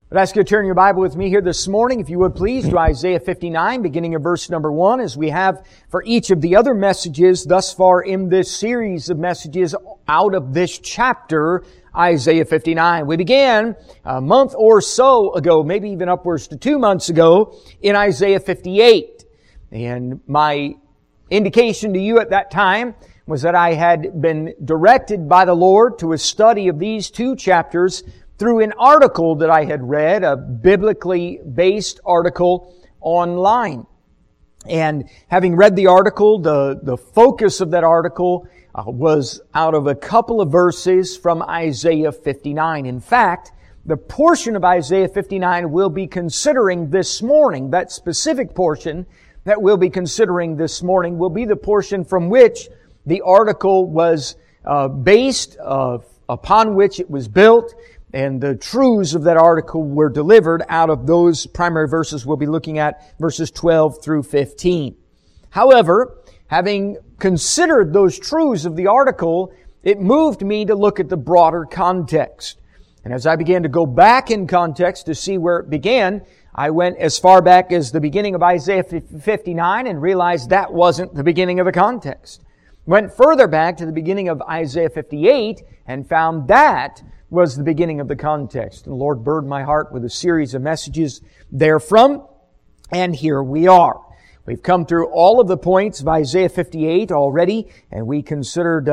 I'd ask you to turn your Bible with me here this morning, if you would please, to Isaiah 59, beginning of verse number 1, as we have for each of the other messages thus far in this series of messages out of this chapter, Isaiah 59. We began a month or so ago, maybe even upwards to 2 months ago, in Isaiah 58. And my indication to you at that time was that I had been directed by the Lord to a study of these two chapters through an article that I had read, a biblically based article online. And having read the article, the focus of that article was out of a couple of verses from Isaiah 59. In fact, the portion of Isaiah 59 we'll be considering this morning, that specific portion that we'll be considering this morning, will be the portion from which the article was based, upon which it was built, and the truths of that article were delivered out of those primary verses we'll be looking at, verses 12 through 15. However, having considered those truths of the article, it moved me to look at the broader context. And as I began to go back in context to see where it began, I went as far back as the beginning of Isaiah 59 and realized that wasn't the beginning of the context. Went further back to the beginning of Isaiah 58 and found that was the beginning of the context. And the Lord burdened my heart with a series of messages therefrom, and here we are. We've come through all of the points of Isaiah 58 already, and we considered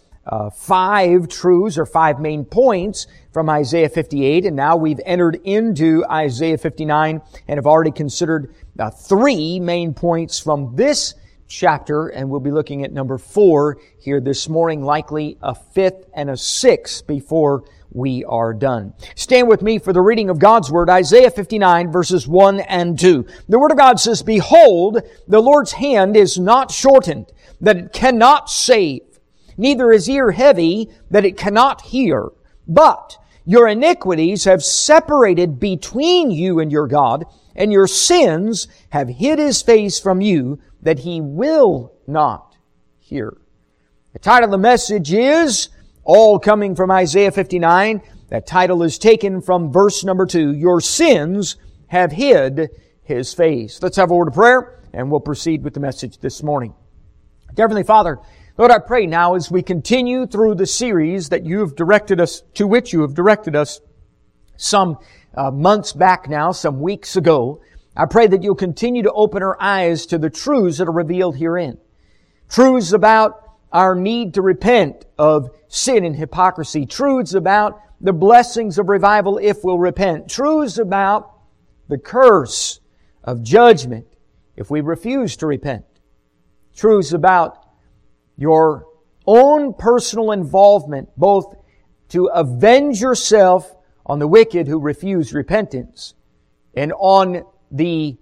5 truths or 5 main points from Isaiah 58, and now we've entered into Isaiah 59 and have already considered 3 main points from this chapter, and we'll be looking at number 4 here this morning, likely a 5th and a 6th before we are done. Stand with me for the reading of God's Word, Isaiah 59 verses 1 and 2. The Word of God says, "Behold, the Lord's hand is not shortened, that it cannot save, neither is ear heavy, that it cannot hear. But your iniquities have separated between you and your God, and your sins have hid His face from you, that He will not hear." The title of the message is, all coming from Isaiah 59, that title is taken from verse number 2, "Your sins have hid His face." Let's have a word of prayer, and we'll proceed with the message this morning. Dear Heavenly Father, Lord, I pray now as we continue through the series that you have directed us, to which you have directed us some months back now, some weeks ago, I pray that you'll continue to open our eyes to the truths that are revealed herein. Truths about our need to repent of sin and hypocrisy. Truths about the blessings of revival if we'll repent. Truths about the curse of judgment if we refuse to repent. Truths about your own personal involvement, both to avenge yourself on the wicked who refuse repentance and on the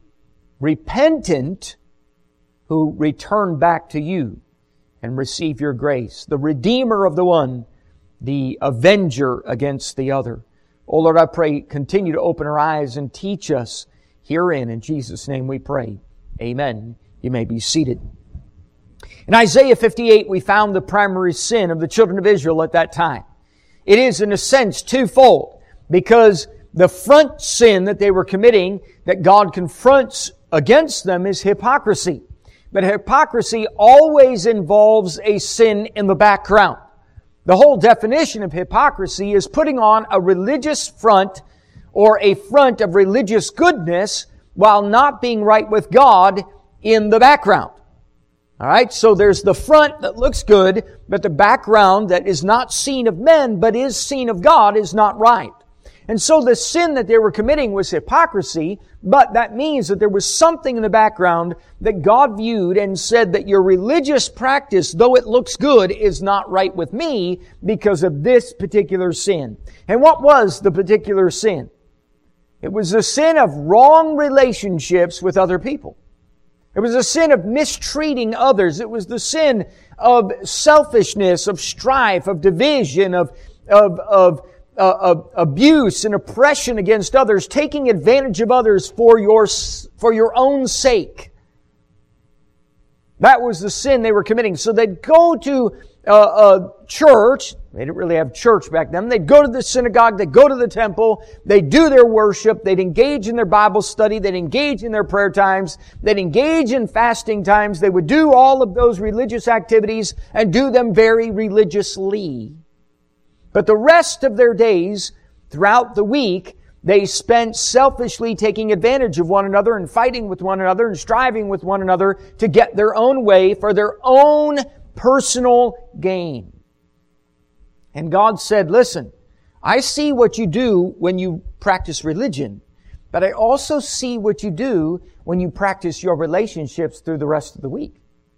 repentant who return back to you and receive your grace. The Redeemer of the one, the avenger against the other. Oh Lord, I pray, continue to open our eyes and teach us herein. In Jesus' name we pray. Amen. You may be seated. In Isaiah 58, we found the primary sin of the children of Israel at that time. It is, in a sense, twofold, because the front sin that they were committing, that God confronts against them, is hypocrisy. But hypocrisy always involves a sin in the background. The whole definition of hypocrisy is putting on a religious front or a front of religious goodness while not being right with God in the background. Alright, so there's the front that looks good, but the background that is not seen of men but is seen of God is not right. And so the sin that they were committing was hypocrisy, but that means that there was something in the background that God viewed and said that your religious practice, though it looks good, is not right with me because of this particular sin. And what was the particular sin? It was the sin of wrong relationships with other people. It was a sin of mistreating others. It was the sin of selfishness, of strife, of division, of abuse and oppression against others, taking advantage of others for your own sake. That was the sin they were committing. So they'd go to a church, They didn't really have church back then. They'd go to the synagogue, they'd go to the temple, they'd do their worship, they'd engage in their Bible study, they'd engage in their prayer times, they'd engage in fasting times. They would do all of those religious activities and do them very religiously. But the rest of their days, throughout the week, they spent selfishly taking advantage of one another and fighting with one another and striving with one another to get their own way for their own personal gain. And God said, listen, I see what you do when you practice religion, but I also see what you do when you practice your relationships through the rest of the week.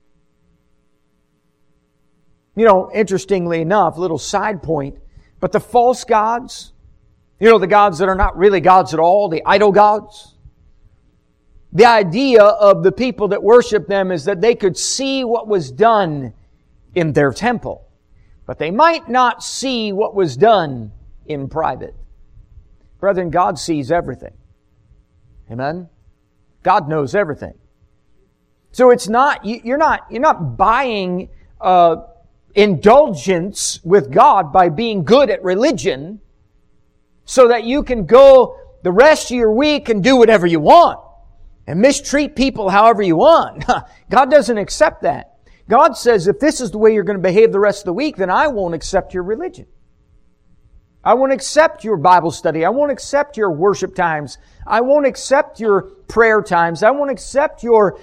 You know, interestingly enough, little side point, but the false gods, you know, the gods that are not really gods at all, the idol gods, the idea of the people that worship them is that they could see what was done in their temple, but they might not see what was done in private. Brethren, God sees everything. Amen? God knows everything. So it's not, you're not buying indulgence with God by being good at religion so that you can go the rest of your week and do whatever you want and mistreat people however you want. God doesn't accept that. God says, if this is the way you're going to behave the rest of the week, then I won't accept your religion. I won't accept your Bible study. I won't accept your worship times. I won't accept your prayer times. I won't accept your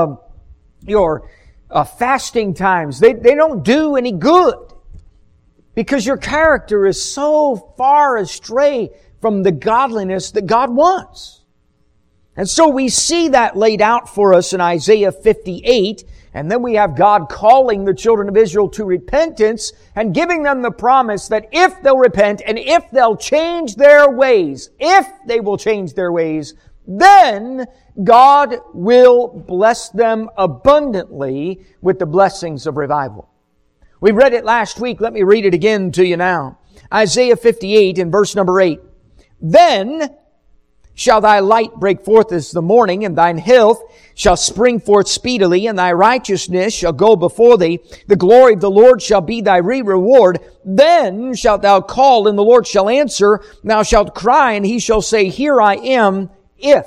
fasting times. They don't do any good because your character is so far astray from the godliness that God wants. And so we see that laid out for us in Isaiah 58. And then we have God calling the children of Israel to repentance and giving them the promise that if they'll repent and if they'll change their ways, if they will change their ways, then God will bless them abundantly with the blessings of revival. We read it last week. Let me read it again to you now. Isaiah 58 in verse number 8. Then shall thy light break forth as the morning, and thine health shall spring forth speedily, and thy righteousness shall go before thee. The glory of the Lord shall be thy reward. Then shalt thou call, and the Lord shall answer. Thou shalt cry, and he shall say, Here I am, if.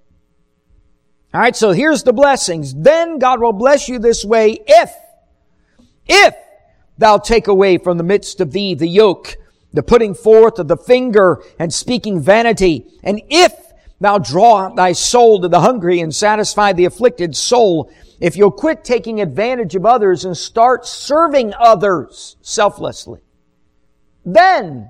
All right, so here's the blessings. Then God will bless you this way, if thou take away from the midst of thee the yoke, the putting forth of the finger and speaking vanity. And if thou draw out thy soul to the hungry and satisfy the afflicted soul, if you'll quit taking advantage of others and start serving others selflessly, then,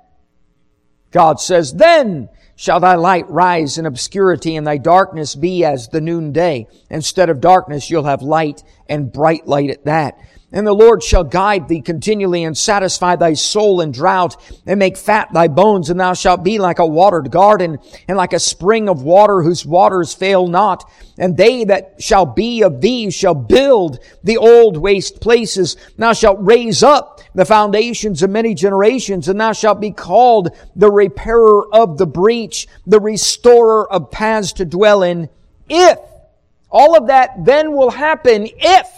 God says, then shall thy light rise in obscurity and thy darkness be as the noonday. Instead of darkness, you'll have light and bright light at that. And the Lord shall guide thee continually and satisfy thy soul in drought and make fat thy bones. And thou shalt be like a watered garden and like a spring of water whose waters fail not. And they that shall be of thee shall build the old waste places. Thou shalt raise up the foundations of many generations, and thou shalt be called the repairer of the breach, the restorer of paths to dwell in. If all of that then will happen, if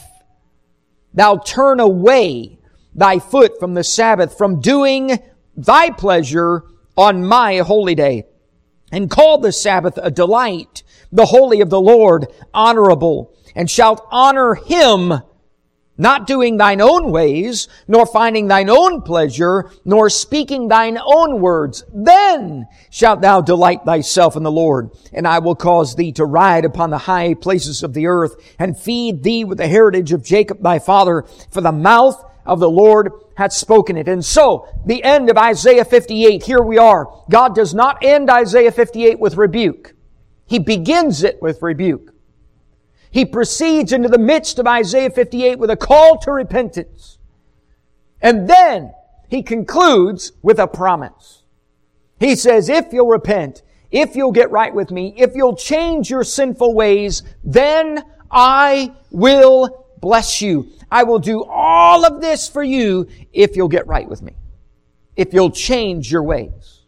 thou turn away thy foot from the Sabbath, from doing thy pleasure on my holy day, and call the Sabbath a delight, the holy of the Lord honorable, and shalt honor him, not doing thine own ways, nor finding thine own pleasure, nor speaking thine own words. Then shalt thou delight thyself in the Lord, and I will cause thee to ride upon the high places of the earth, and feed thee with the heritage of Jacob thy father, for the mouth of the Lord hath spoken it. And so, the end of Isaiah 58, here we are. God does not end Isaiah 58 with rebuke. He begins it with rebuke. He proceeds into the midst of Isaiah 58 with a call to repentance. And then he concludes with a promise. He says, if you'll repent, if you'll get right with me, if you'll change your sinful ways, then I will bless you. I will do all of this for you if you'll get right with me. If you'll change your ways.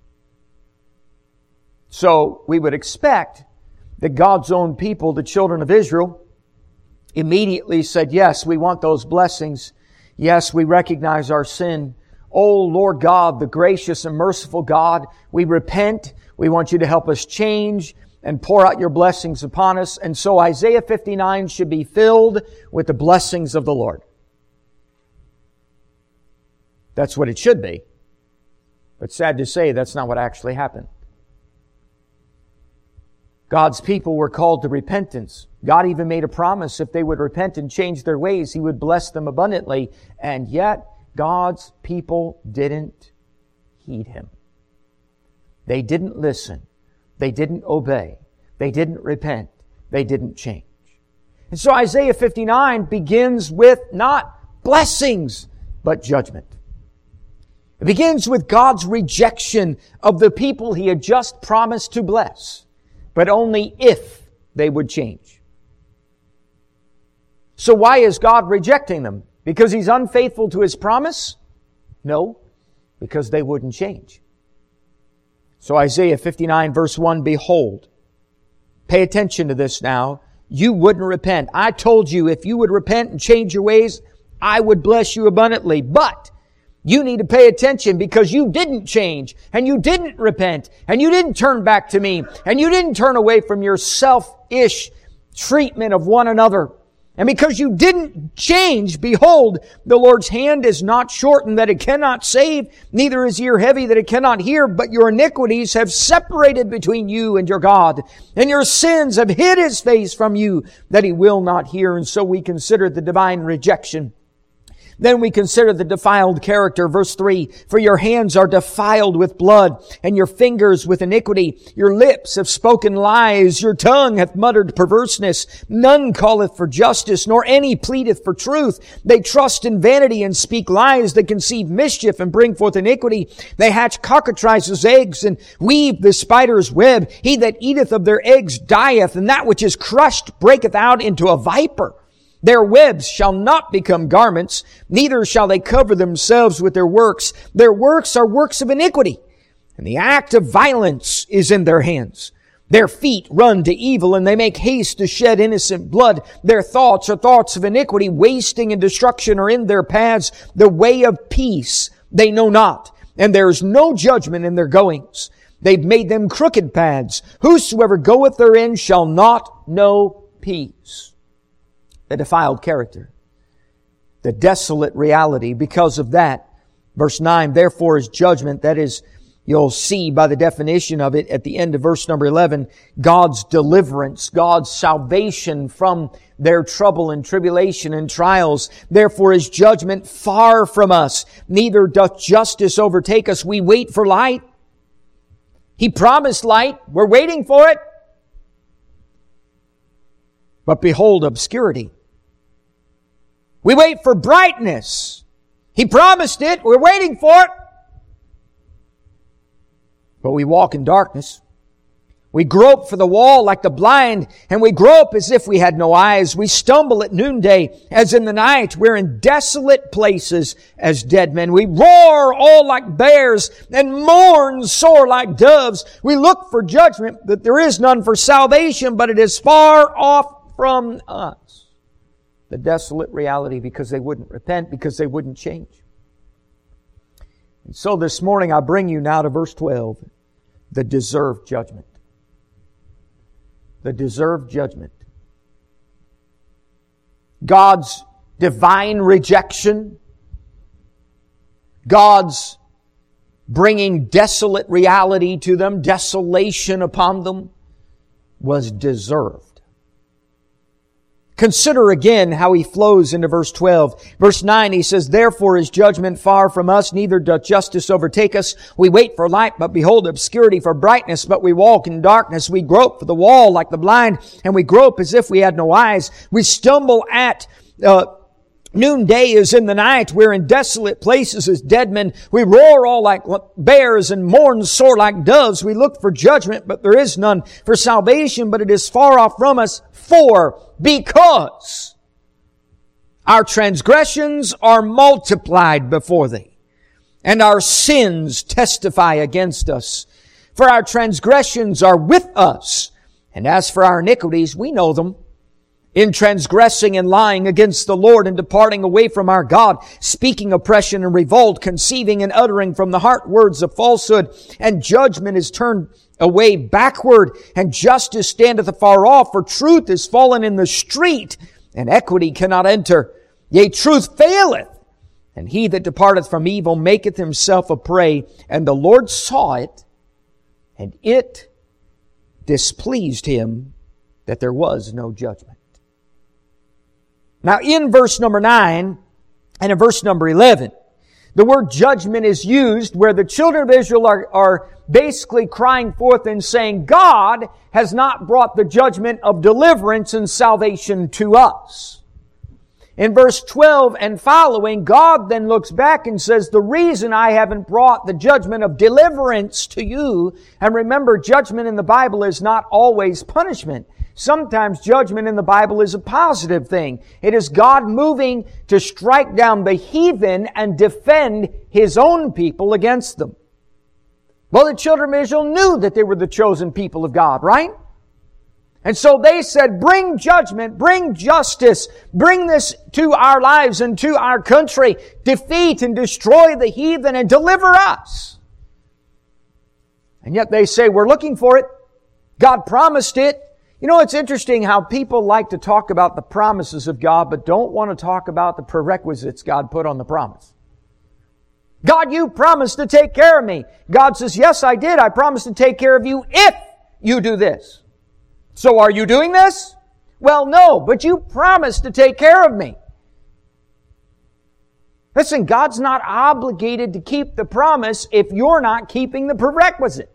So we would expect that God's own people, the children of Israel, immediately said, yes, we want those blessings. Yes, we recognize our sin. "Oh Lord God, the gracious and merciful God, we repent. We want you to help us change and pour out your blessings upon us." And so Isaiah 59 should be filled with the blessings of the Lord. That's what it should be. But sad to say, that's not what actually happened. God's people were called to repentance. God even made a promise if they would repent and change their ways, He would bless them abundantly. And yet, God's people didn't heed Him. They didn't listen. They didn't obey. They didn't repent. They didn't change. And so Isaiah 59 begins with not blessings, but judgment. It begins with God's rejection of the people He had just promised to bless, but only if they would change. So why is God rejecting them? Because He's unfaithful to His promise? No, because they wouldn't change. So Isaiah 59 verse 1, "Behold," pay attention to this now, "you wouldn't repent. I told you if you would repent and change your ways, I would bless you abundantly. But you need to pay attention because you didn't change and you didn't repent and you didn't turn back to me and you didn't turn away from your selfish treatment of one another. And because you didn't change, behold, the Lord's hand is not shortened that it cannot save, neither is ear heavy that it cannot hear, but your iniquities have separated between you and your God, and your sins have hid His face from you that He will not hear." And so we consider the divine rejection. Then we consider the defiled character. Verse 3, "For your hands are defiled with blood, and your fingers with iniquity. Your lips have spoken lies, your tongue hath muttered perverseness. None calleth for justice, nor any pleadeth for truth. They trust in vanity and speak lies. They conceive mischief and bring forth iniquity. They hatch cockatrices' eggs and weave the spider's web. He that eateth of their eggs dieth, and that which is crushed breaketh out into a viper. Their webs shall not become garments, neither shall they cover themselves with their works. Their works are works of iniquity, and the act of violence is in their hands. Their feet run to evil, and they make haste to shed innocent blood. Their thoughts are thoughts of iniquity, wasting and destruction are in their paths. The way of peace they know not, and there is no judgment in their goings. They've made them crooked paths. Whosoever goeth therein shall not know peace." The defiled character, the desolate reality. Because of that, verse 9, "Therefore is judgment," that is, you'll see by the definition of it at the end of verse number 11, God's deliverance, God's salvation from their trouble and tribulation and trials. "Therefore is judgment far from us, neither doth justice overtake us." We wait for light. He promised light. We're waiting for it. But behold, obscurity. We wait for brightness. He promised it. We're waiting for it. But we walk in darkness. We grope for the wall like the blind, and we grope as if we had no eyes. We stumble at noonday as in the night. We're in desolate places as dead men. We roar all like bears and mourn sore like doves. We look for judgment, but there is none, for salvation, but it is far off from us. The desolate reality, because they wouldn't repent, because they wouldn't change. And so this morning I bring you now to verse 12, the deserved judgment. The deserved judgment. God's divine rejection, God's bringing desolate reality to them, desolation upon them, was deserved. Consider again how he flows into verse 12. Verse 9, he says, "Therefore is judgment far from us, neither doth justice overtake us. We wait for light, but behold obscurity, for brightness, but we walk in darkness. We grope for the wall like the blind, and we grope as if we had no eyes. We stumble at noonday is in the night. We're in desolate places as dead men. We roar all like bears and mourn sore like doves. We look for judgment, but there is none. For salvation, but it is far off from us. Because our transgressions are multiplied before thee, and our sins testify against us. For our transgressions are with us, and as for our iniquities, we know them. in transgressing and lying against the Lord and departing away from our God, speaking oppression and revolt, conceiving and uttering from the heart words of falsehood, and judgment is turned away backward, and justice standeth afar off, for truth is fallen in the street, and equity cannot enter. Yea, truth faileth, and he that departeth from evil maketh himself a prey. And the Lord saw it, and it displeased him that there was no judgment. Now in verse number 9 and in verse number 11, the word judgment is used where the children of Israel are basically crying forth and saying, God has not brought the judgment of deliverance and salvation to us. In verse 12 and following, God then looks back and says, the reason I haven't brought the judgment of deliverance to you, and remember, judgment in the Bible is not always punishment. Sometimes judgment in the Bible is a positive thing. It is God moving to strike down the heathen and defend His own people against them. Well, the children of Israel knew that they were the chosen people of God, right? And so they said, bring judgment, bring justice, bring this to our lives and to our country. Defeat and destroy the heathen and deliver us. And yet they say, we're looking for it. God promised it. You know, it's interesting how people like to talk about the promises of God, but don't want to talk about the prerequisites God put on the promise. God, you promised to take care of me. God says, yes, I did. I promised to take care of you if you do this. So are you doing this? Well, no, but you promised to take care of me. Listen, God's not obligated to keep the promise if you're not keeping the prerequisite.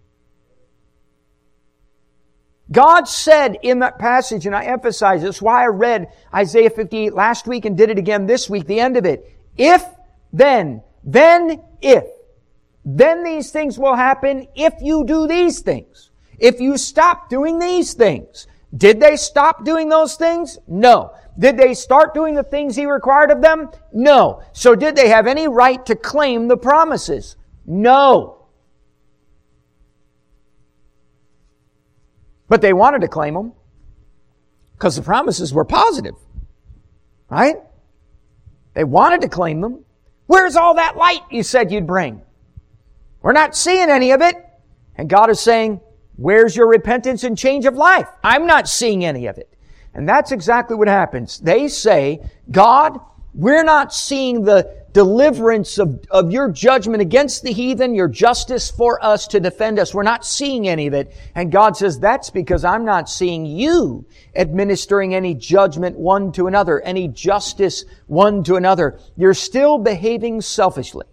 God said in that passage, and I emphasize this, why I read Isaiah 58 last week and did it again this week, the end of it. If, then these things will happen if you do these things. If you stop doing these things. Did they stop doing those things? No. Did they start doing the things He required of them? No. So did they have any right to claim the promises? No. But they wanted to claim them because the promises were positive. Right? They wanted to claim them. Where's all that light you said you'd bring? We're not seeing any of it. And God is saying, where's your repentance and change of life? I'm not seeing any of it. And that's exactly what happens. They say, God, we're not seeing the deliverance of your judgment against the heathen, your justice for us to defend us. We're not seeing any of it. And God says, that's because I'm not seeing you administering any judgment one to another, any justice one to another. You're still behaving selfishly.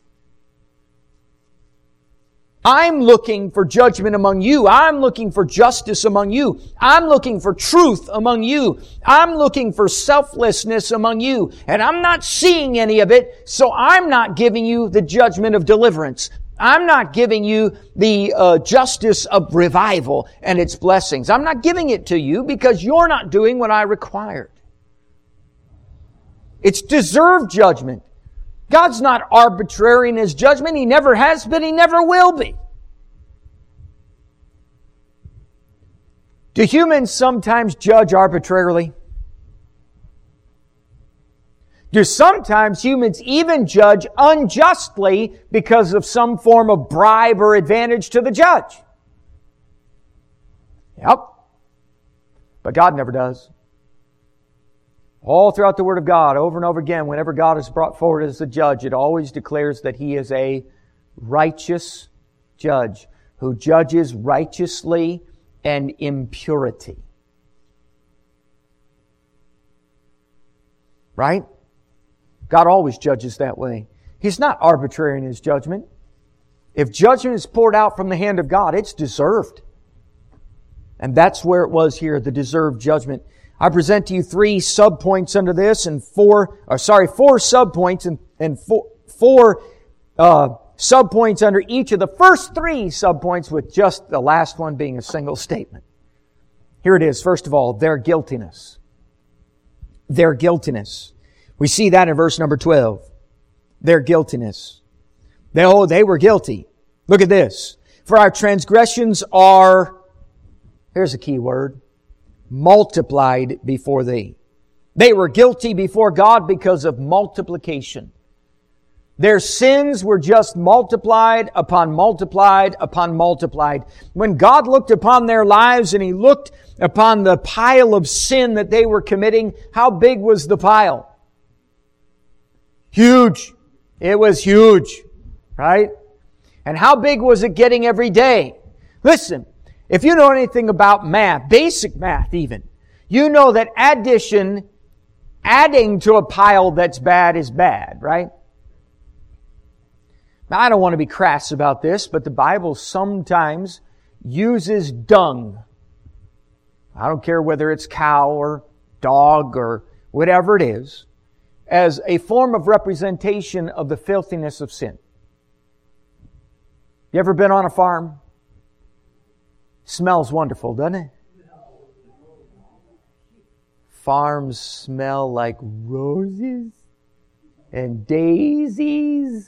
I'm looking for judgment among you. I'm looking for justice among you. I'm looking for truth among you. I'm looking for selflessness among you. And I'm not seeing any of it, so I'm not giving you the judgment of deliverance. I'm not giving you the justice of revival and its blessings. I'm not giving it to you because you're not doing what I required. It's deserved judgment. God's not arbitrary in His judgment. He never has been. He never will be. Do humans sometimes judge arbitrarily? Do sometimes humans even judge unjustly because of some form of bribe or advantage to the judge? Yep. But God never does. All throughout the Word of God, over and over again, whenever God is brought forward as a judge, it always declares that He is a righteous judge who judges righteously and in purity. Right? God always judges that way. He's not arbitrary in His judgment. If judgment is poured out from the hand of God, it's deserved. And that's where it was here, the deserved judgment. I present to you three subpoints under this and four subpoints and four subpoints under each of the first three subpoints, with just the last one being a single statement. Here it is. First of all, their guiltiness. Their guiltiness. We see that in verse number 12. Their guiltiness. They were guilty. Look at this. For our transgressions are, here's a key word, multiplied before thee. They were guilty before God because of multiplication. Their sins were just multiplied upon multiplied upon multiplied. When God looked upon their lives and He looked upon the pile of sin that they were committing, how big was the pile? Huge. It was huge, right? And how big was it getting every day? Listen, if you know anything about math, basic math even, you know that addition, adding to a pile that's bad is bad, right? Now, I don't want to be crass about this, but the Bible sometimes uses dung. I don't care whether it's cow or dog or whatever it is, as a form of representation of the filthiness of sin. You ever been on a farm? Smells wonderful, doesn't it? Farms smell like roses and daisies.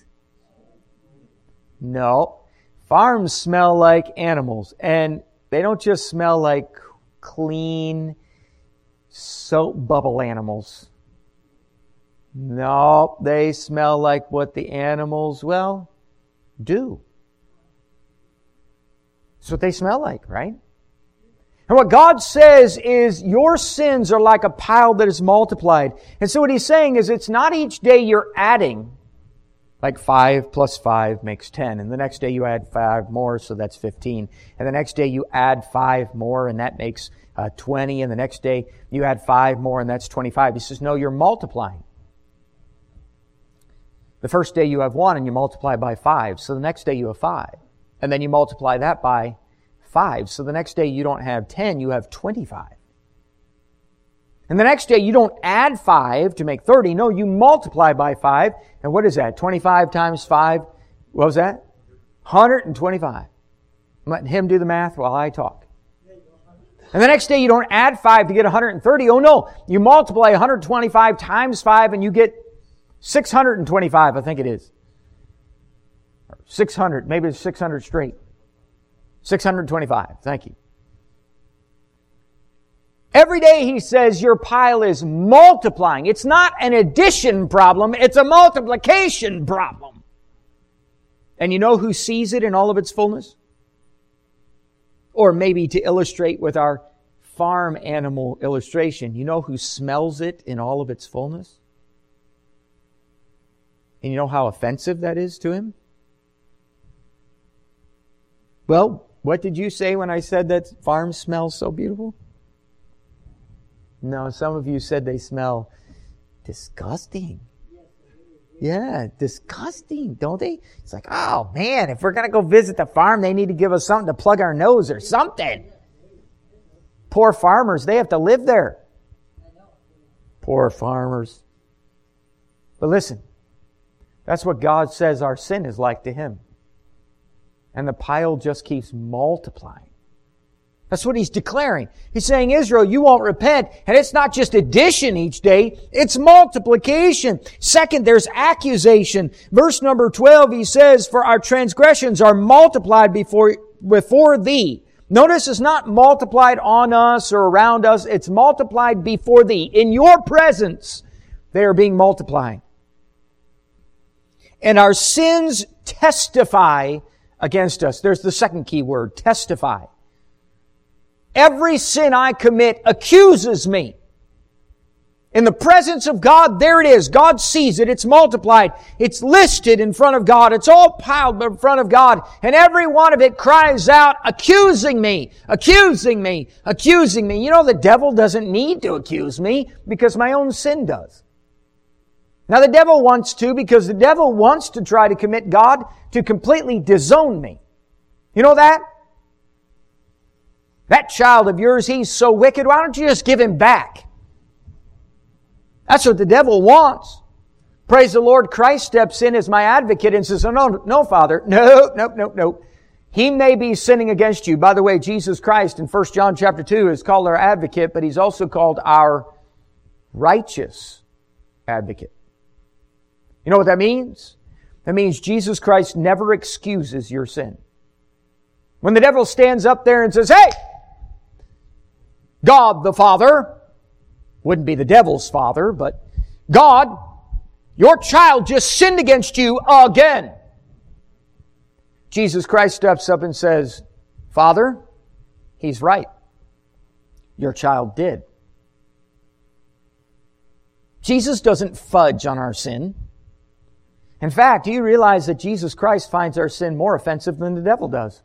No. Farms smell like animals. And they don't just smell like clean soap bubble animals. No, they smell like what the animals, well, do. That's what they smell like, right? And what God says is your sins are like a pile that is multiplied. And so what He's saying is it's not each day you're adding, like 5 plus 5 makes 10. And the next day you add 5 more, so that's 15. And the next day you add 5 more, and that makes 20. And the next day you add 5 more, and that's 25. He says, no, you're multiplying. The first day you have 1 and you multiply by 5. So the next day you have 5. And then you multiply that by 5. So the next day you don't have 10, you have 25. And the next day you don't add 5 to make 30. No, you multiply by 5. And what is that? 25 times 5. What was that? 125. I'm letting him do the math while I talk. And the next day you don't add 5 to get 130. Oh no, you multiply 125 times 5 and you get 625, I think it is. 600, maybe it's 600 straight. 625, thank you. Every day He says your pile is multiplying. It's not an addition problem, it's a multiplication problem. And you know who sees it in all of its fullness? Or maybe to illustrate with our farm animal illustration, you know who smells it in all of its fullness? And you know how offensive that is to him? Well, what did you say when I said that farms smell so beautiful? No, some of you said they smell disgusting. Yeah, disgusting, don't they? It's like, oh man, if we're going to go visit the farm, they need to give us something to plug our nose or something. Poor farmers, they have to live there. Poor farmers. But listen, that's what God says our sin is like to Him. And the pile just keeps multiplying. That's what He's declaring. He's saying, Israel, you won't repent. And it's not just addition each day, it's multiplication. Second, there's accusation. Verse number 12, He says, for our transgressions are multiplied before thee. Notice it's not multiplied on us or around us. It's multiplied before thee. In your presence, they are being multiplied. And our sins testify against us. There's the second key word, testify. Every sin I commit accuses me. In the presence of God, there it is. God sees it. It's multiplied. It's listed in front of God. It's all piled in front of God. And every one of it cries out, accusing me, accusing me, accusing me. You know, the devil doesn't need to accuse me because my own sin does. Now the devil wants to, because the devil wants to try to commit God to completely disown me. You know that? That child of yours, he's so wicked, why don't you just give him back? That's what the devil wants. Praise the Lord, Christ steps in as my advocate and says, no, Father, no. He may be sinning against you. By the way, Jesus Christ in 1 John chapter 2 is called our advocate, but He's also called our righteous advocate. You know what that means? That means Jesus Christ never excuses your sin. When the devil stands up there and says, hey, God the Father, wouldn't be the devil's father, but God, your child just sinned against you again. Jesus Christ steps up and says, Father, he's right. Your child did. Jesus doesn't fudge on our sin. In fact, do you realize that Jesus Christ finds our sin more offensive than the devil does?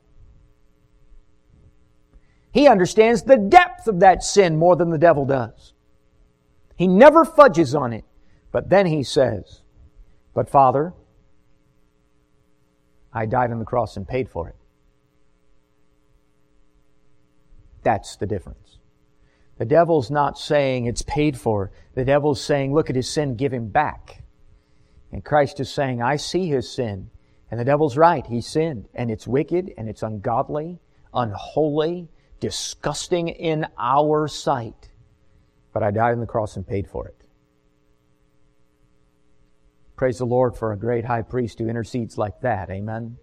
He understands the depth of that sin more than the devil does. He never fudges on it. But then he says, but Father, I died on the cross and paid for it. That's the difference. The devil's not saying it's paid for. The devil's saying, look at his sin, give him back. And Christ is saying, I see his sin. And the devil's right. He sinned. And it's wicked, and it's ungodly, unholy, disgusting in our sight. But I died on the cross and paid for it. Praise the Lord for a great high priest who intercedes like that. Amen.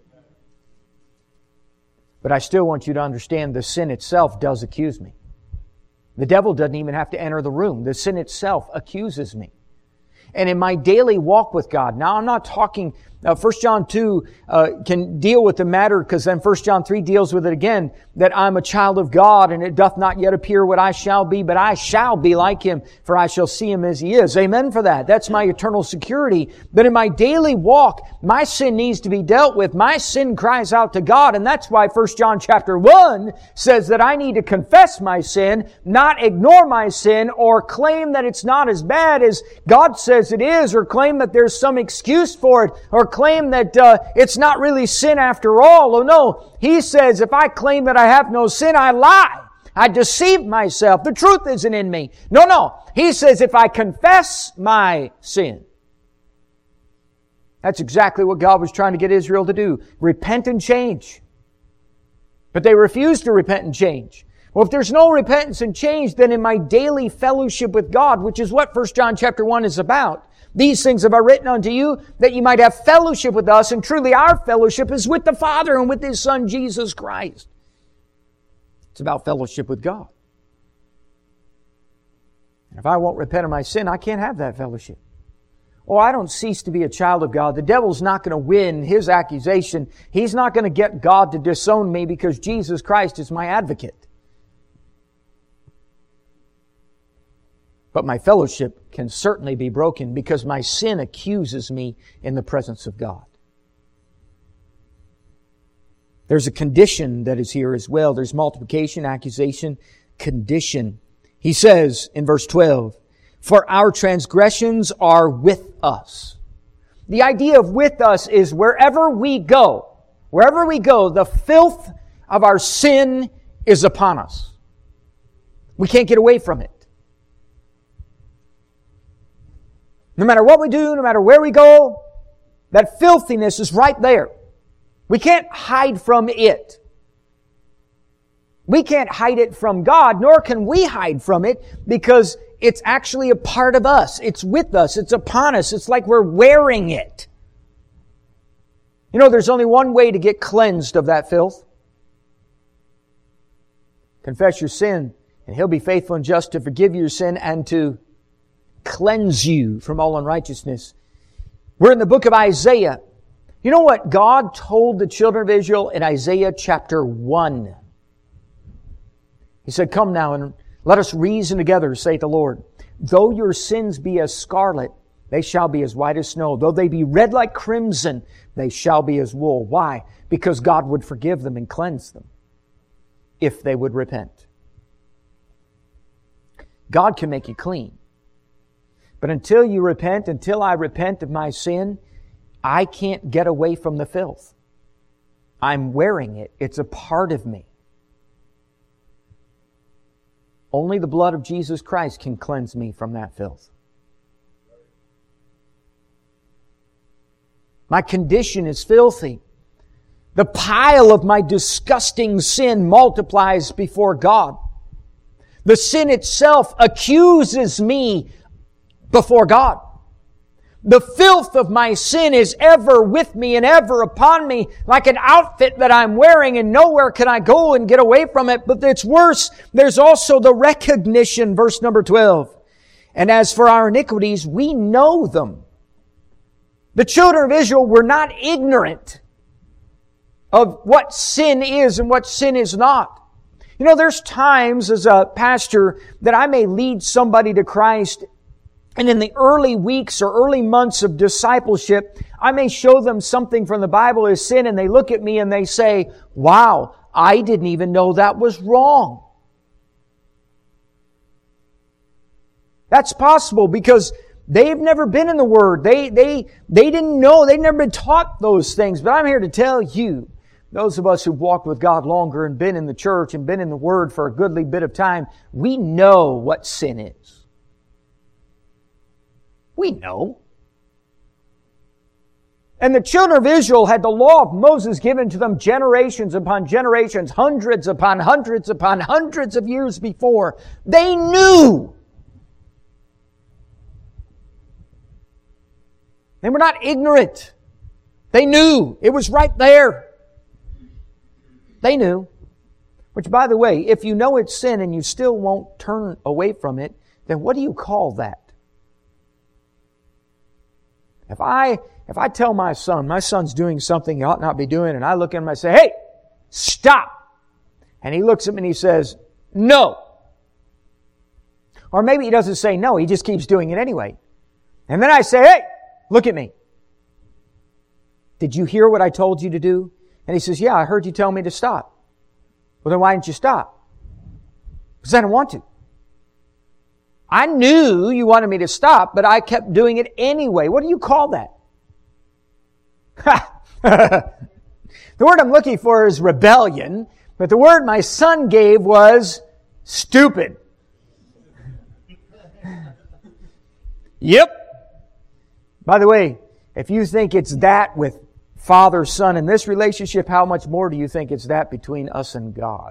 But I still want you to understand the sin itself does accuse me. The devil doesn't even have to enter the room. The sin itself accuses me. And in my daily walk with God, now I'm not talking, 1 John 2 can deal with the matter, because then 1 John 3 deals with it again, that I'm a child of God, and it doth not yet appear what I shall be, but I shall be like Him, for I shall see Him as He is. Amen for that. That's my eternal security. But in my daily walk, my sin needs to be dealt with. My sin cries out to God, and that's why 1 John chapter 1 says that I need to confess my sin, not ignore my sin, or claim that it's not as bad as God says it is, or claim that there's some excuse for it, or claim that it's not really sin after all. Oh no, He says if I claim that I have no sin, I lie. I deceive myself. The truth isn't in me. No. He says if I confess my sin. That's exactly what God was trying to get Israel to do. Repent and change. But they refused to repent and change. Well, if there's no repentance and change, then in my daily fellowship with God, which is what 1 John chapter 1 is about, these things have I written unto you, that you might have fellowship with us, and truly our fellowship is with the Father and with His Son, Jesus Christ. It's about fellowship with God. And if I won't repent of my sin, I can't have that fellowship. Oh, I don't cease to be a child of God. The devil's not going to win his accusation. He's not going to get God to disown me because Jesus Christ is my advocate. But my fellowship can certainly be broken because my sin accuses me in the presence of God. There's a condition that is here as well. There's multiplication, accusation, condition. He says in verse 12, for our transgressions are with us. The idea of with us is wherever we go, the filth of our sin is upon us. We can't get away from it. No matter what we do, no matter where we go, that filthiness is right there. We can't hide from it. We can't hide it from God, nor can we hide from it, because it's actually a part of us. It's with us. It's upon us. It's like we're wearing it. You know, there's only one way to get cleansed of that filth. Confess your sin, and He'll be faithful and just to forgive your sin and to cleanse you from all unrighteousness. We're in the book of Isaiah. You know what God told the children of Israel in Isaiah chapter 1? He said, come now and let us reason together, saith the Lord. Though your sins be as scarlet, they shall be as white as snow. Though they be red like crimson, they shall be as wool. Why? Because God would forgive them and cleanse them if they would repent. God can make you clean. But until you repent, until I repent of my sin, I can't get away from the filth. I'm wearing it. It's a part of me. Only the blood of Jesus Christ can cleanse me from that filth. My condition is filthy. The pile of my disgusting sin multiplies before God. The sin itself accuses me before God. The filth of my sin is ever with me and ever upon me, like an outfit that I'm wearing, and nowhere can I go and get away from it. But it's worse. There's also the recognition, verse number 12. And as for our iniquities, we know them. The children of Israel were not ignorant of what sin is and what sin is not. You know, there's times as a pastor that I may lead somebody to Christ, and in the early weeks or early months of discipleship, I may show them something from the Bible as sin, and they look at me and they say, wow, I didn't even know that was wrong. That's possible because they've never been in the Word. They didn't know. They've never been taught those things. But I'm here to tell you, those of us who've walked with God longer and been in the church and been in the Word for a goodly bit of time, we know what sin is. We know. And the children of Israel had the law of Moses given to them generations upon generations, hundreds upon hundreds upon hundreds of years before. They knew. They were not ignorant. They knew. It was right there. They knew. Which, by the way, if you know it's sin and you still won't turn away from it, then what do you call that? If I tell my son's doing something he ought not be doing, and I look at him and I say, hey, stop. And he looks at me and he says, no. Or maybe he doesn't say no, he just keeps doing it anyway. And then I say, hey, look at me. Did you hear what I told you to do? And he says, yeah, I heard you tell me to stop. Well, then why didn't you stop? Because I didn't want to. I knew you wanted me to stop, but I kept doing it anyway. What do you call that? The word I'm looking for is rebellion, but the word my son gave was stupid. Yep. By the way, if you think it's that with father, son in this relationship, how much more do you think it's that between us and God?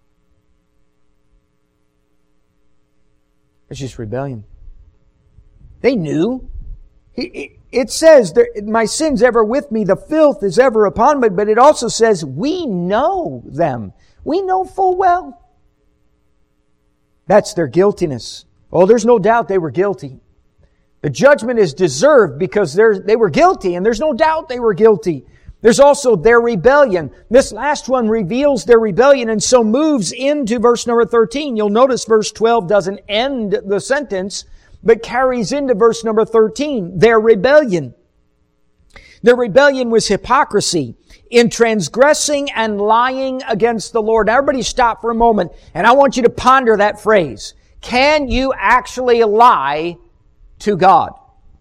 It's just rebellion. They knew. It says, my sin's ever with me, the filth is ever upon me, but it also says, we know them. We know full well. That's their guiltiness. Oh, there's no doubt they were guilty. The judgment is deserved because they were guilty, and there's no doubt they were guilty. There's also their rebellion. This last one reveals their rebellion and so moves into verse number 13. You'll notice verse 12 doesn't end the sentence, but carries into verse number 13. Their rebellion. Their rebellion was hypocrisy in transgressing and lying against the Lord. Now everybody stop for a moment, and I want you to ponder that phrase. Can you actually lie to God?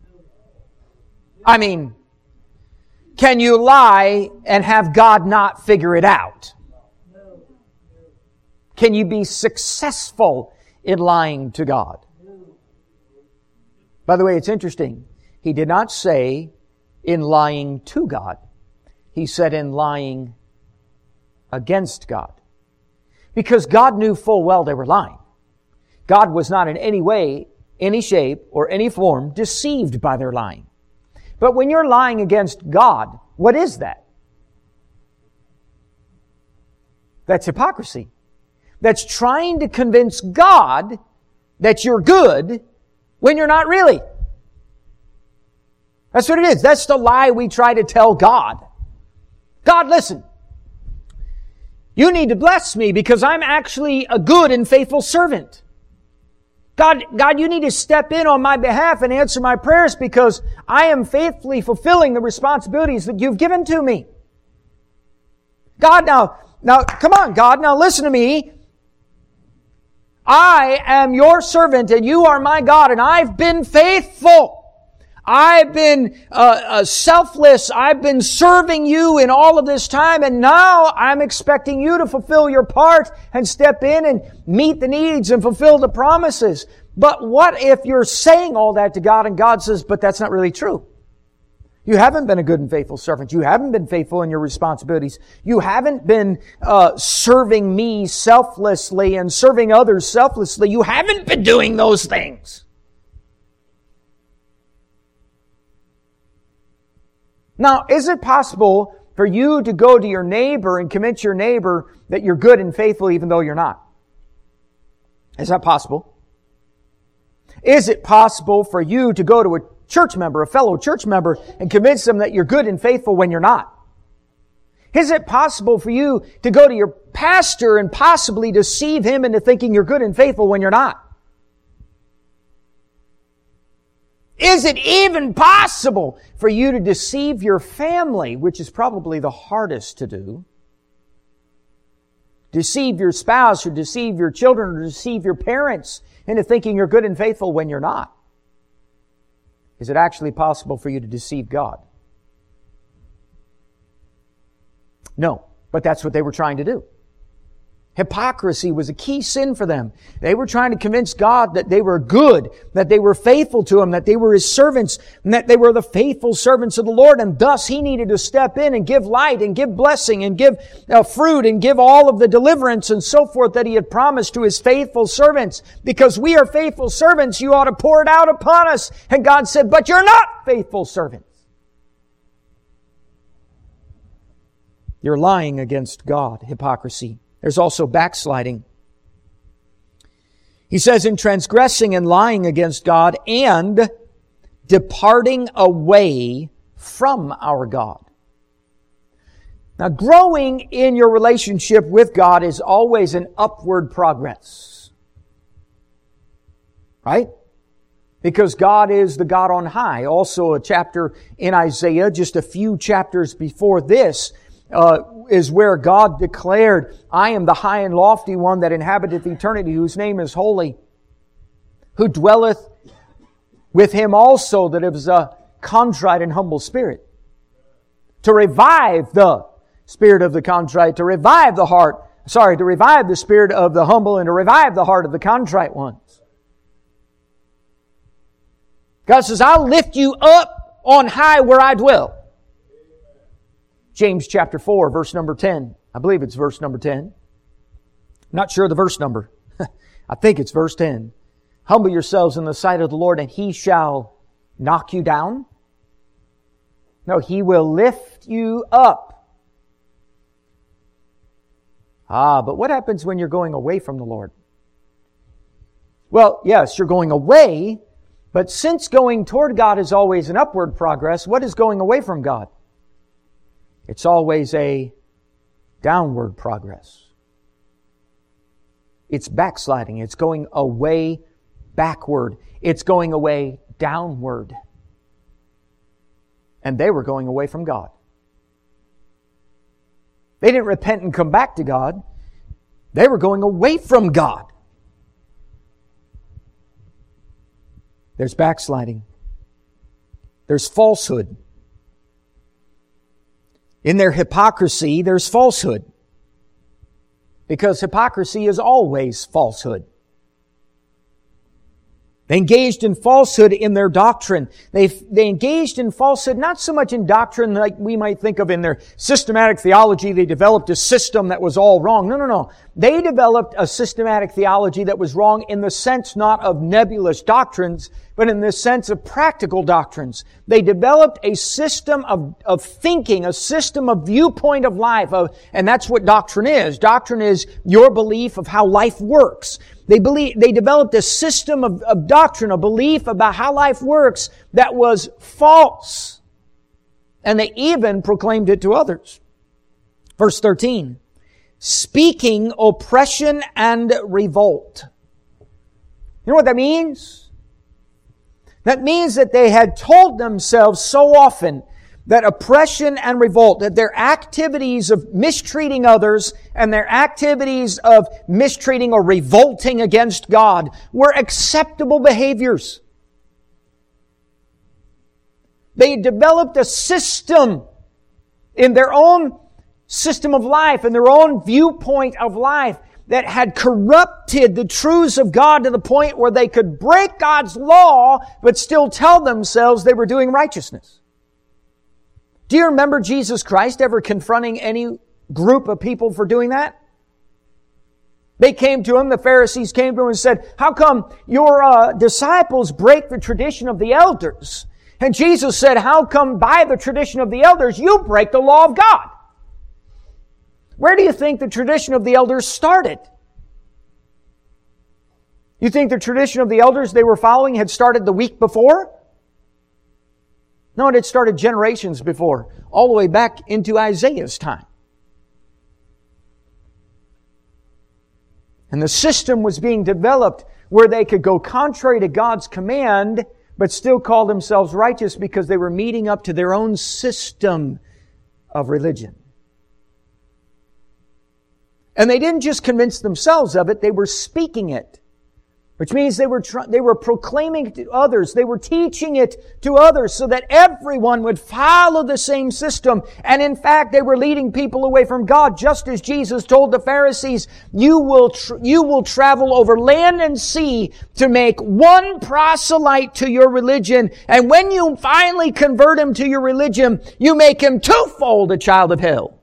I mean, can you lie and have God not figure it out? Can you be successful in lying to God? By the way, it's interesting. He did not say in lying to God. He said in lying against God. Because God knew full well they were lying. God was not in any way, any shape, or any form deceived by their lying. But when you're lying against God, what is that? That's hypocrisy. That's trying to convince God that you're good when you're not really. That's what it is. That's the lie we try to tell God. God, listen. You need to bless me because I'm actually a good and faithful servant. God, you need to step in on my behalf and answer my prayers because I am faithfully fulfilling the responsibilities that you've given to me. God, now, come on, God, now listen to me. I am your servant and you are my God and I've been faithful. I've been selfless. I've been serving you in all of this time, and now I'm expecting you to fulfill your part and step in and meet the needs and fulfill the promises. But what if you're saying all that to God and God says, but that's not really true? You haven't been a good and faithful servant. You haven't been faithful in your responsibilities. You haven't been serving me selflessly and serving others selflessly. You haven't been doing those things. Now, is it possible for you to go to your neighbor and convince your neighbor that you're good and faithful even though you're not? Is that possible? Is it possible for you to go to a church member, a fellow church member, and convince them that you're good and faithful when you're not? Is it possible for you to go to your pastor and possibly deceive him into thinking you're good and faithful when you're not? Is it even possible for you to deceive your family, which is probably the hardest to do? Deceive your spouse or deceive your children or deceive your parents into thinking you're good and faithful when you're not? Is it actually possible for you to deceive God? No, but that's what they were trying to do. Hypocrisy was a key sin for them. They were trying to convince God that they were good, that they were faithful to Him, that they were His servants, and that they were the faithful servants of the Lord, and thus He needed to step in and give light and give blessing and give fruit and give all of the deliverance and so forth that He had promised to His faithful servants. Because we are faithful servants, you ought to pour it out upon us. And God said, but you're not faithful servants. You're lying against God, hypocrisy. There's also backsliding. He says, in transgressing and lying against God and departing away from our God. Now, growing in your relationship with God is always an upward progress. Right? Because God is the God on high. Also a chapter in Isaiah, just a few chapters before this, is where God declared, I am the high and lofty one that inhabiteth eternity, whose name is holy, who dwelleth with Him also that is a contrite and humble spirit. To revive the spirit of the contrite, to revive the spirit of the humble, and to revive the heart of the contrite ones. God says, I'll lift you up on high where I dwell. James chapter 4, verse number 10. I believe it's verse number 10. I'm not sure the verse number. I think it's verse 10. Humble yourselves in the sight of the Lord, and He shall knock you down. No, He will lift you up. But what happens when you're going away from the Lord? Well, yes, you're going away, but since going toward God is always an upward progress, what is going away from God? It's always a downward progress. It's backsliding. It's going away backward. It's going away downward. And they were going away from God. They didn't repent and come back to God. They were going away from God. There's backsliding. There's falsehood. In their hypocrisy, there's falsehood. Because hypocrisy is always falsehood. They engaged in falsehood in their doctrine. They engaged in falsehood not so much in doctrine like we might think of in their systematic theology. They developed a system that was all wrong. No. They developed a systematic theology that was wrong in the sense not of nebulous doctrines, but in the sense of practical doctrines. They developed a system of thinking, a system of viewpoint of life, and that's what doctrine is. Doctrine is your belief of how life works. They developed a system of doctrine, a belief about how life works that was false. And they even proclaimed it to others. Verse 13, speaking oppression and revolt. You know what that means? That means that they had told themselves so often that oppression and revolt, that their activities of mistreating others and their activities of mistreating or revolting against God were acceptable behaviors. They developed a system in their own system of life, in their own viewpoint of life, that had corrupted the truths of God to the point where they could break God's law but still tell themselves they were doing righteousness. Do you remember Jesus Christ ever confronting any group of people for doing that? They came to Him, the Pharisees came to Him and said, how come your disciples break the tradition of the elders? And Jesus said, how come by the tradition of the elders you break the law of God? Where do you think the tradition of the elders started? You think the tradition of the elders they were following had started the week before? No, it had started generations before, all the way back into Isaiah's time. And the system was being developed where they could go contrary to God's command, but still call themselves righteous because they were meeting up to their own system of religion. And they didn't just convince themselves of it, they were speaking it. Which means they were proclaiming it to others. They were teaching it to others so that everyone would follow the same system. And in fact, they were leading people away from God, just as Jesus told the Pharisees, you will travel over land and sea to make one proselyte to your religion. And when you finally convert him to your religion, you make him twofold a child of hell.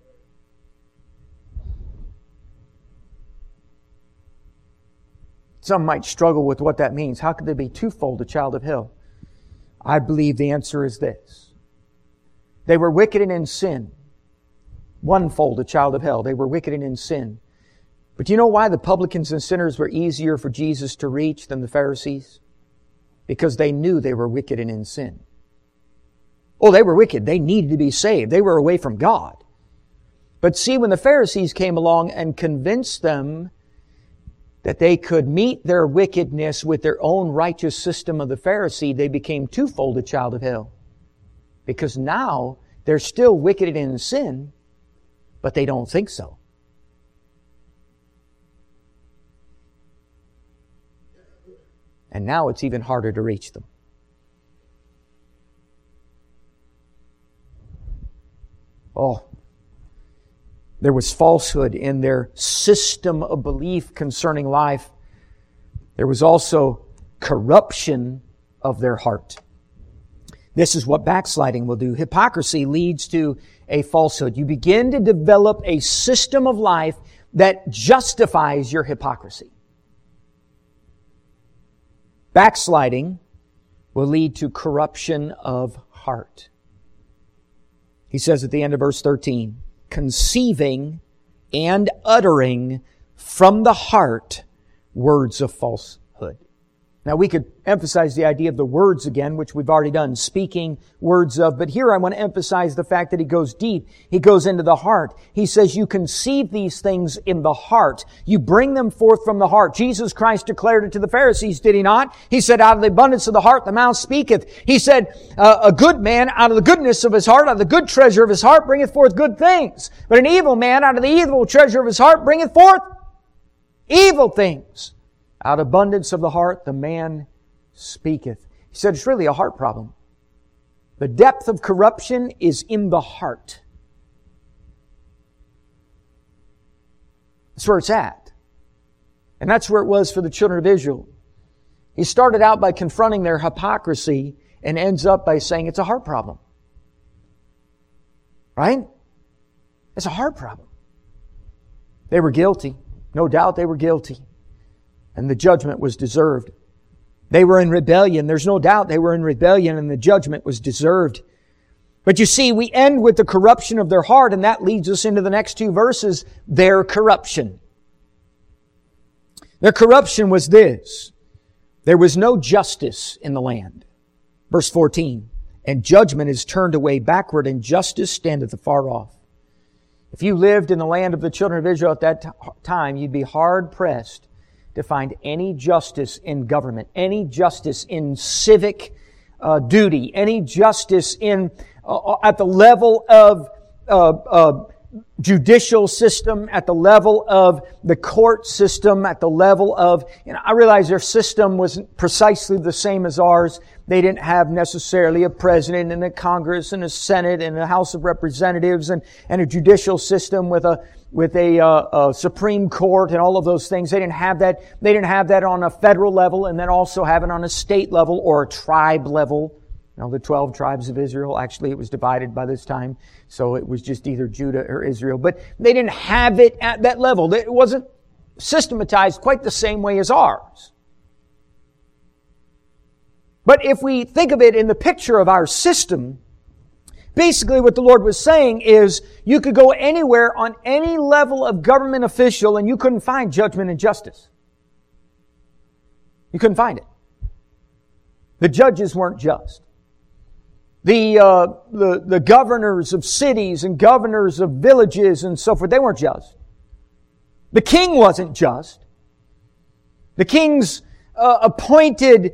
Some might struggle with what that means. How could they be twofold a child of hell? I believe the answer is this. They were wicked and in sin. Onefold a child of hell. They were wicked and in sin. But do you know why the publicans and sinners were easier for Jesus to reach than the Pharisees? Because they knew they were wicked and in sin. Oh, they were wicked. They needed to be saved. They were away from God. But see, when the Pharisees came along and convinced them that they could meet their wickedness with their own righteous system of the Pharisee, they became twofold a child of hell. Because now they're still wicked and in sin, but they don't think so. And now it's even harder to reach them. Oh, there was falsehood in their system of belief concerning life. There was also corruption of their heart. This is what backsliding will do. Hypocrisy leads to a falsehood. You begin to develop a system of life that justifies your hypocrisy. Backsliding will lead to corruption of heart. He says at the end of verse 13, conceiving and uttering from the heart words of falsehood. Now we could emphasize the idea of the words again, which we've already done, speaking words of, but here I want to emphasize the fact that he goes deep. He goes into the heart. He says you conceive these things in the heart. You bring them forth from the heart. Jesus Christ declared it to the Pharisees, did he not? He said, out of the abundance of the heart the mouth speaketh. He said, a good man out of the goodness of his heart, out of the good treasure of his heart bringeth forth good things. But an evil man out of the evil treasure of his heart bringeth forth evil things. Out of abundance of the heart, the man speaketh. He said it's really a heart problem. The depth of corruption is in the heart. That's where it's at. And that's where it was for the children of Israel. He started out by confronting their hypocrisy and ends up by saying it's a heart problem. Right? It's a heart problem. They were guilty. No doubt they were guilty. And the judgment was deserved. They were in rebellion. There's no doubt they were in rebellion and the judgment was deserved. But you see, we end with the corruption of their heart, and that leads us into the next two verses, their corruption. Their corruption was this: there was no justice in the land. Verse 14, and judgment is turned away backward, and justice standeth afar off. If you lived in the land of the children of Israel at that time, you'd be hard-pressed to find any justice in government, any justice in civic duty, any justice in at the level of judicial system, at the level of the court system, at the level of, I realize their system wasn't precisely the same as ours. They didn't have necessarily a president and a Congress and a Senate and a House of Representatives and a judicial system with a Supreme Court and all of those things. They didn't have that. They didn't have that on a federal level and then also have it on a state level or a tribe level. The 12 tribes of Israel, actually it was divided by this time, so it was just either Judah or Israel. But they didn't have it at that level. It wasn't systematized quite the same way as ours. But if we think of it in the picture of our system, basically what the Lord was saying is you could go anywhere on any level of government official and you couldn't find judgment and justice. You couldn't find it. The judges weren't just. The governors of cities and governors of villages and so forth, they weren't just. The king wasn't just. The king's appointed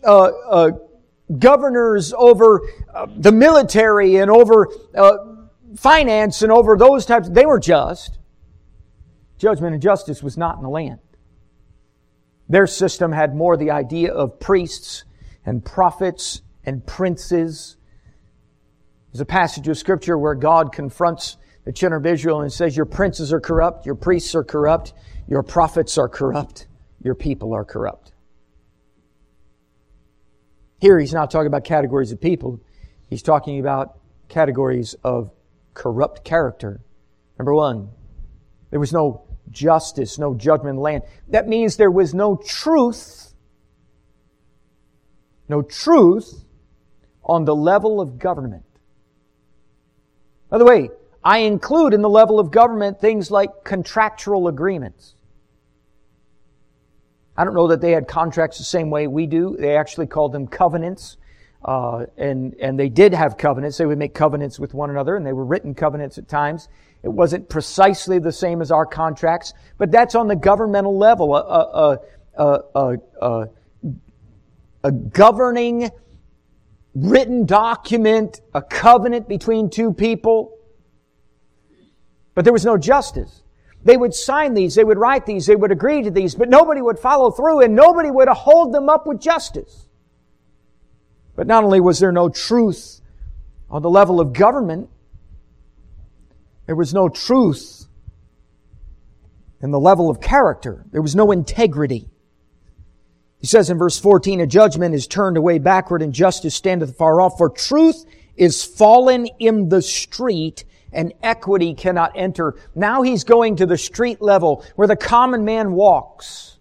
governors over the military and over finance and over those types, they were just. Judgment and justice was not in the land. Their system had more the idea of priests and prophets and princes. There's a passage of Scripture where God confronts the children of Israel and says, your princes are corrupt, your priests are corrupt, your prophets are corrupt, your people are corrupt. Here he's not talking about categories of people. He's talking about categories of corrupt character. Number one, there was no justice, no judgment in the land. That means there was no truth on the level of government. By the way, I include in the level of government things like contractual agreements. I don't know that they had contracts the same way we do. They actually called them covenants. And they did have covenants. They would make covenants with one another, and they were written covenants at times. It wasn't precisely the same as our contracts, but that's on the governmental level. A governing written document, a covenant between two people. But there was no justice. They would sign these, they would write these, they would agree to these, but nobody would follow through and nobody would hold them up with justice. But not only was there no truth on the level of government, there was no truth in the level of character. There was no integrity. He says in verse 14, a judgment is turned away backward and justice standeth afar off. For truth is fallen in the street and equity cannot enter. Now he's going to the street level where the common man walks.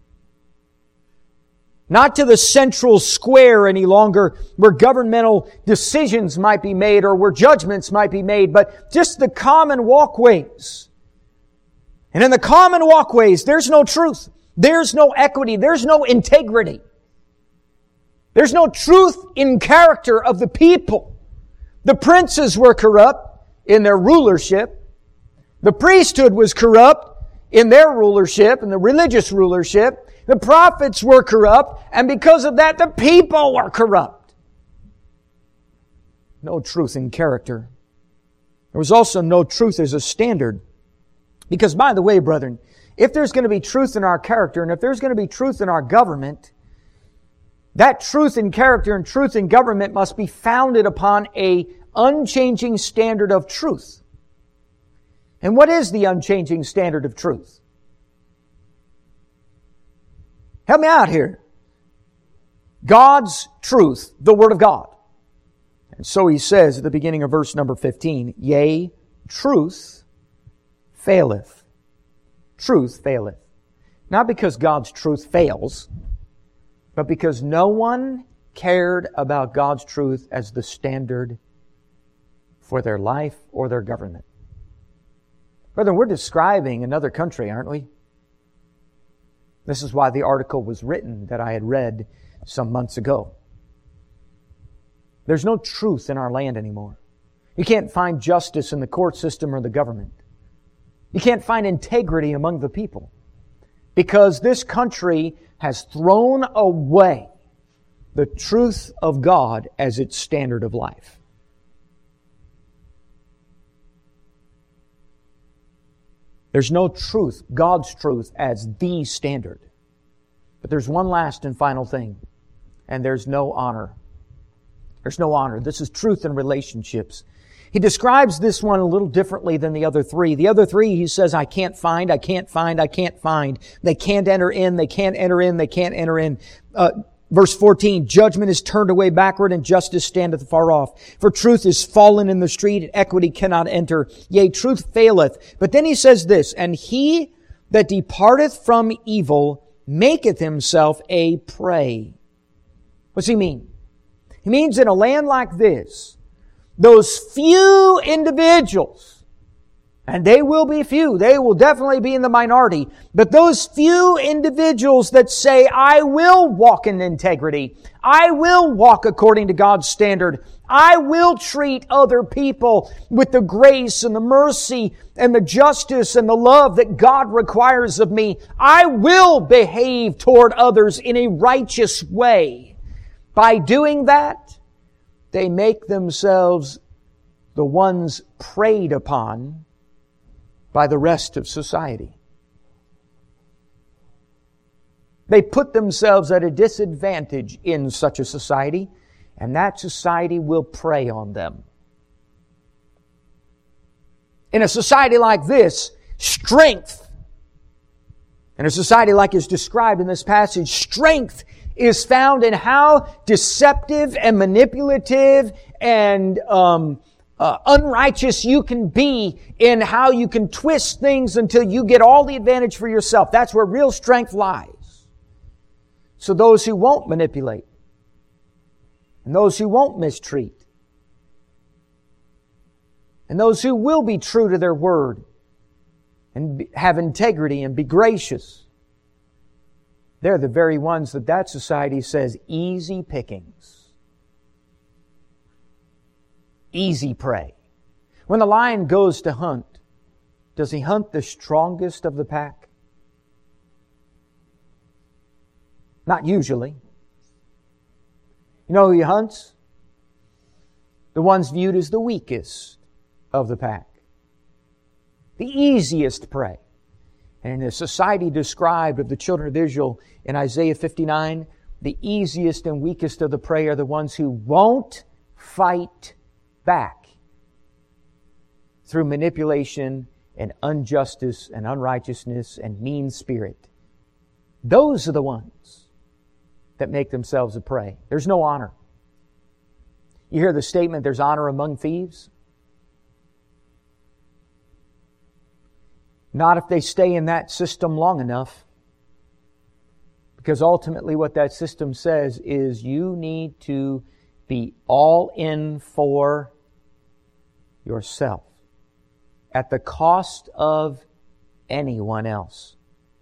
Not to the central square any longer where governmental decisions might be made or where judgments might be made, but just the common walkways. And in the common walkways, there's no truth. There's no equity. There's no integrity. There's no truth in character of the people. The princes were corrupt in their rulership. The priesthood was corrupt in their rulership, in the religious rulership. The prophets were corrupt, and because of that, the people were corrupt. No truth in character. There was also no truth as a standard. Because, by the way, brethren, if there's going to be truth in our character, and if there's going to be truth in our government, that truth in character and truth in government must be founded upon a unchanging standard of truth. And what is the unchanging standard of truth? Help me out here. God's truth, the Word of God. And so he says at the beginning of verse number 15, yea, truth faileth. Truth faileth. Not because God's truth fails, but because no one cared about God's truth as the standard for their life or their government. Brethren, we're describing another country, aren't we? This is why the article was written that I had read some months ago. There's no truth in our land anymore. You can't find justice in the court system or the government. You can't find integrity among the people. Because this country has thrown away the truth of God as its standard of life. There's no truth, God's truth, as the standard. But there's one last and final thing, and there's no honor. There's no honor. This is truth in relationships. He describes this one a little differently than the other three. The other three, he says, I can't find, I can't find, I can't find. They can't enter in, they can't enter in, they can't enter in. Verse 14, judgment is turned away backward and justice standeth afar off. For truth is fallen in the street and equity cannot enter. Yea, truth faileth. But then he says this, and he that departeth from evil maketh himself a prey. What's he mean? He means in a land like this, those few individuals, and they will be few, they will definitely be in the minority, but those few individuals that say, I will walk in integrity, I will walk according to God's standard, I will treat other people with the grace and the mercy and the justice and the love that God requires of me, I will behave toward others in a righteous way. By doing that, they make themselves the ones preyed upon by the rest of society. They put themselves at a disadvantage in such a society, and that society will prey on them. In a society like this, strength, in a society like is described in this passage, strength is found in how deceptive and manipulative and unrighteous you can be in how you can twist things until you get all the advantage for yourself. That's where real strength lies. So those who won't manipulate and those who won't mistreat and those who will be true to their word and have integrity and be gracious, they're the very ones that society says easy pickings. Easy prey. When the lion goes to hunt, does he hunt the strongest of the pack? Not usually. You know who he hunts? The ones viewed as the weakest of the pack. The easiest prey. And in the society described of the children of Israel in Isaiah 59, the easiest and weakest of the prey are the ones who won't fight back through manipulation and injustice and unrighteousness and mean spirit. Those are the ones that make themselves a prey. There's no honor. You hear the statement, there's honor among thieves? Not if they stay in that system long enough. Because ultimately what that system says is you need to be all in for yourself at the cost of anyone else.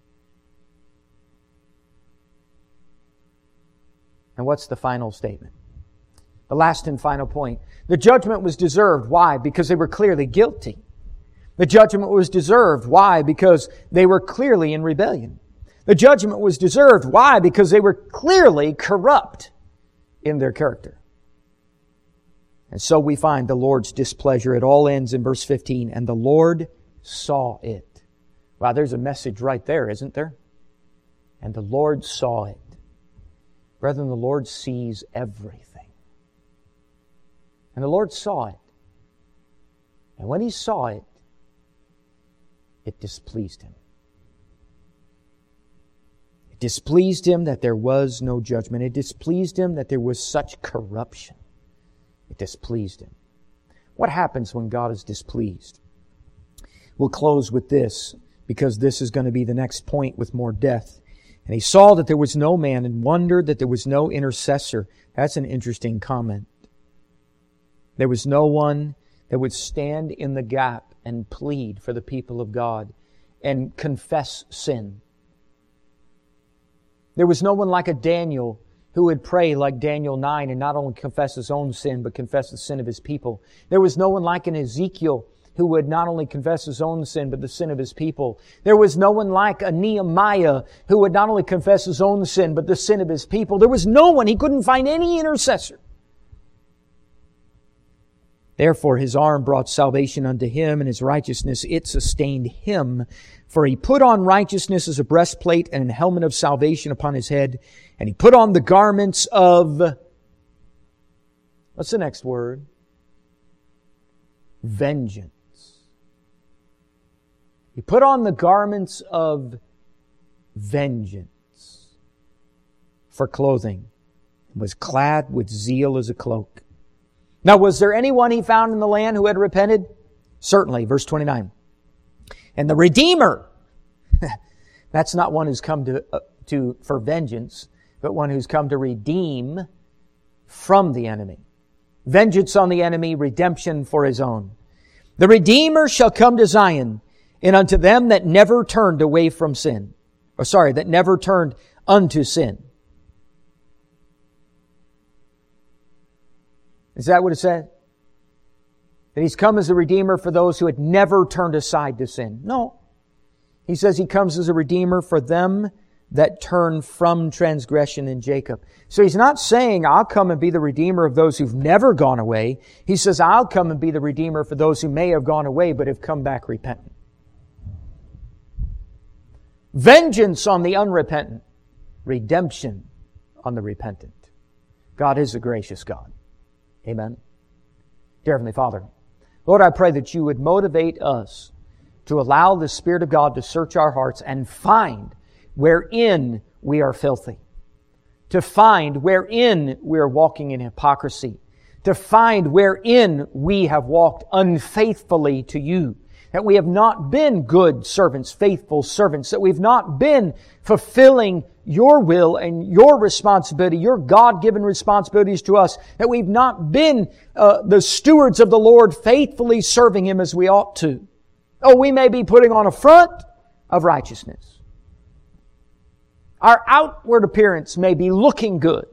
And what's the final statement? The last and final point. The judgment was deserved. Why? Because they were clearly guilty. The judgment was deserved. Why? Because they were clearly in rebellion. The judgment was deserved. Why? Because they were clearly corrupt in their character. And so we find the Lord's displeasure. It all ends in verse 15. And the Lord saw it. Wow, there's a message right there, isn't there? And the Lord saw it. Brethren, the Lord sees everything. And the Lord saw it. And when He saw it, it displeased Him. It displeased Him that there was no judgment. It displeased Him that there was such corruption. It displeased Him. What happens when God is displeased? We'll close with this, because this is going to be the next point with more depth. And He saw that there was no man and wondered that there was no intercessor. That's an interesting comment. There was no one that would stand in the gap and plead for the people of God and confess sin. There was no one like a Daniel who would pray like Daniel 9 and not only confess his own sin, but confess the sin of his people. There was no one like an Ezekiel who would not only confess his own sin, but the sin of his people. There was no one like a Nehemiah who would not only confess his own sin, but the sin of his people. There was no one. He couldn't find any intercessor. Therefore his arm brought salvation unto him, and his righteousness, it sustained him. For he put on righteousness as a breastplate and a helmet of salvation upon his head. And he put on the garments of... What's the next word? Vengeance. He put on the garments of vengeance for clothing, and was clad with zeal as a cloak. Now, was there anyone he found in the land who had repented? Certainly. Verse 29. And the Redeemer, that's not one who's come for vengeance, but one who's come to redeem from the enemy. Vengeance on the enemy, redemption for His own. The Redeemer shall come to Zion, and unto them that never turned away from sin. That never turned unto sin. Is that what it said? That He's come as a Redeemer for those who had never turned aside to sin? No. He says He comes as a Redeemer for them that turn from transgression in Jacob. So He's not saying, I'll come and be the Redeemer of those who've never gone away. He says, I'll come and be the Redeemer for those who may have gone away but have come back repentant. Vengeance on the unrepentant. Redemption on the repentant. God is a gracious God. Amen. Dear Heavenly Father, Lord, I pray that You would motivate us to allow the Spirit of God to search our hearts and find wherein we are filthy. To find wherein we are walking in hypocrisy. To find wherein we have walked unfaithfully to You. That we have not been good servants, faithful servants. That we've not been fulfilling Your will and Your responsibility, Your God-given responsibilities to us. That we've not been the stewards of the Lord, faithfully serving Him as we ought to. Oh, we may be putting on a front of righteousness. Our outward appearance may be looking good.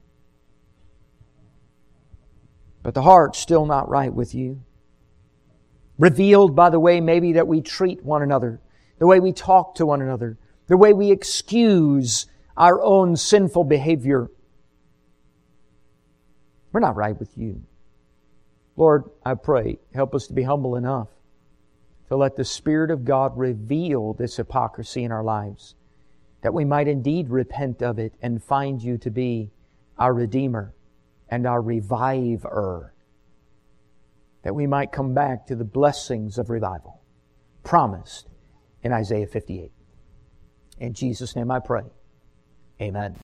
But the heart's still not right with You. Revealed by the way maybe that we treat one another, the way we talk to one another, the way we excuse our own sinful behavior. We're not right with You. Lord, I pray, help us to be humble enough to let the Spirit of God reveal this hypocrisy in our lives, that we might indeed repent of it and find You to be our Redeemer and our Reviver, that we might come back to the blessings of revival promised in Isaiah 58. In Jesus' name I pray. Amen.